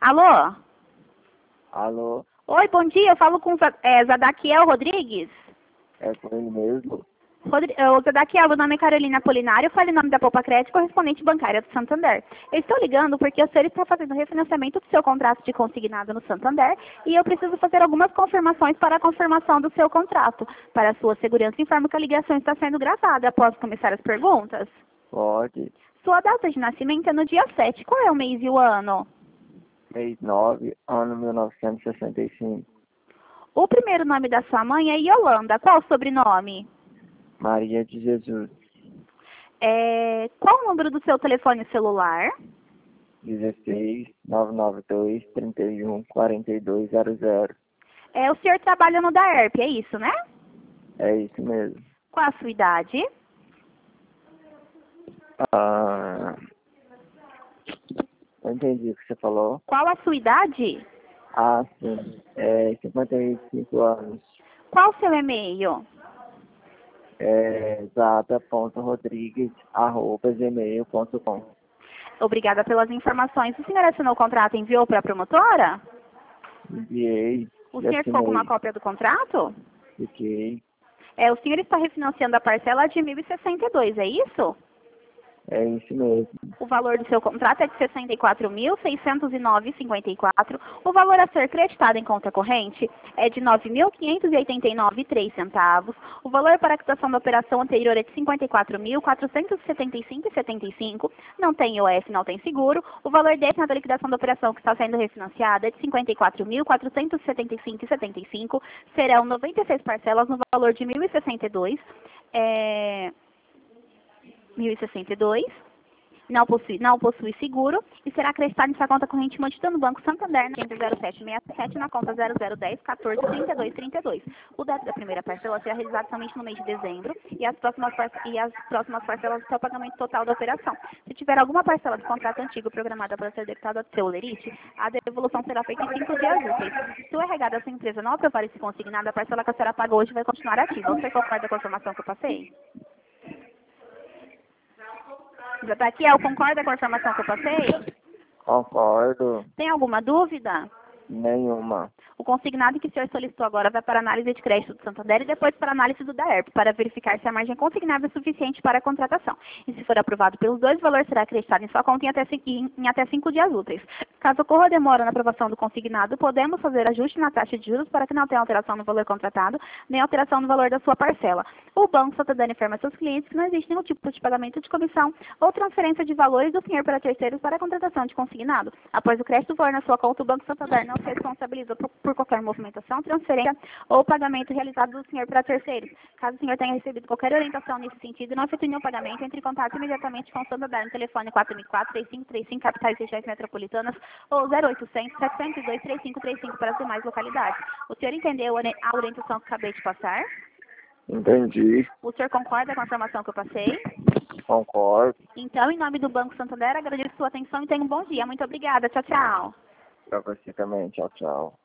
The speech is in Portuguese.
Alô? Alô, Oi, bom dia. Eu falo com Zadaquiel Rodrigues. é com ele mesmo? Zadaquiel, meu nome é Carolina Apolinário. Eu falo em nome da Poupa Crédito, correspondente bancária do Santander. Eu estou ligando porque o senhor está fazendo refinanciamento do seu contrato de consignado no Santander e eu preciso fazer algumas confirmações para a confirmação do seu contrato. Para a sua segurança, informo que a ligação está sendo gravada. Posso começar as perguntas? Pode. Sua data de nascimento é no dia 7. Qual é o mês e o ano? Mês 9, ano 1965. O primeiro nome da sua mãe é Yolanda. Qual o sobrenome? Maria de Jesus. Qual o número do seu telefone celular? 16 992 31 4200. O senhor trabalha no DAERP, é isso, né? É isso mesmo. Qual a sua idade? Ah, não entendi o que você falou. Qual a sua idade? Ah, sim. 55 anos. Qual o seu e-mail? Zada.rodrigues@gmail.com. Obrigada pelas informações. O senhor assinou o contrato e enviou para a promotora? Enviei, O já senhor ficou com uma assinei. cópia do contrato? Fiquei. O senhor está refinanciando a parcela de 1.062, é isso? É isso mesmo. O valor do seu contrato é de R$ 64.609,54. O valor a ser creditado em conta corrente é de R$ 9.589,03. O valor para a quitação da operação anterior é de R$ 54.475,75. Não tem IOF, não tem seguro. O valor décimo da liquidação da operação que está sendo refinanciada é de R$ 54.475,75. Serão 96 parcelas no valor de 1.062. 1.062. Não possui seguro e será acreditado em sua conta corrente mantida no Banco Santander na conta 0767 na conta 0010 14 32 32. O débito da primeira parcela será realizado somente no mês de dezembro e as próximas parcelas serão o pagamento total da operação. Se tiver alguma parcela do contrato antigo programada para ser debitada ao seu lerite, a devolução será feita em 5 dias úteis. Se o RH da sua empresa não aprovar esse consignado, a parcela que a senhora paga hoje vai continuar ativa. Você concorda com a informação que eu passei? Zadaquiel, concorda com a informação que eu passei? Concordo. Tem alguma dúvida? Nenhuma. O consignado que o senhor solicitou agora vai para análise de crédito do Santander e depois para análise do DAERP, para verificar se a margem consignável é suficiente para a contratação. E se for aprovado pelos dois, o valor será acreditado em sua conta em até 5 dias úteis. Caso ocorra demora na aprovação do consignado, podemos fazer ajuste na taxa de juros para que não tenha alteração no valor contratado, nem alteração no valor da sua parcela. O Banco Santander informa seus clientes que não existe nenhum tipo de pagamento de comissão ou transferência de valores do senhor para terceiros para a contratação de consignado. Após o crédito for na sua conta, o Banco Santander não se responsabiliza por qualquer movimentação, transferência ou pagamento realizado do senhor para terceiros. Caso o senhor tenha recebido qualquer orientação nesse sentido e não efetue nenhum pagamento, entre em contato imediatamente com o Santander no telefone 4004-3535, capitais e regiões metropolitanas, ou 0800-702-3535 para as demais localidades. O senhor entendeu a orientação que acabei de passar? Entendi. O senhor concorda com a informação que eu passei? Concordo. Então, em nome do Banco Santander, agradeço sua atenção e tenha um bom dia. Muito obrigada. Tchau, tchau. Pra você também. Tchau, tchau.